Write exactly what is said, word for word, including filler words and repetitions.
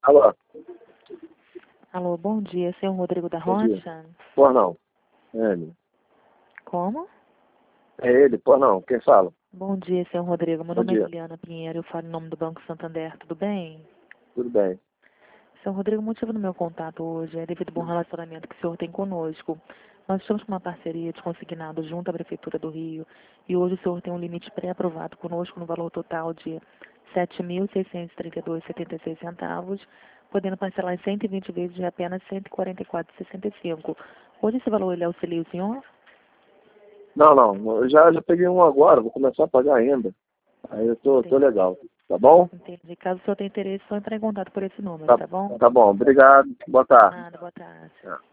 Alô, Alô, bom dia, senhor Rodrigo da bom dia. Rocha? Por não. É ele. Como? É ele, por não. Quem fala? Bom dia, senhor Rodrigo. Meu Bom nome é dia. Liliana Pinheiro, eu falo em nome do Banco Santander, tudo bem? Tudo bem. Senhor Rodrigo, o motivo do meu contato hoje é devido ao bom relacionamento que o senhor tem conosco. Nós estamos com uma parceria de consignado junto à Prefeitura do Rio e hoje o senhor tem um limite pré-aprovado conosco no valor total de sete mil seiscentos e trinta e dois reais e setenta e seis centavos, podendo parcelar em cento e vinte vezes de apenas cento e quarenta e quatro reais e sessenta e cinco centavos. Hoje esse valor ele auxilia o senhor? Não, não. Eu já, já peguei um agora, vou começar a pagar ainda. Aí eu tô, tô Entendi. legal. Tá bom? Entendi. Caso o senhor tenha interesse, só entrar em contato por esse número, Tá, tá bom? tá bom. Obrigado. Boa tarde. Nada, boa tarde. É.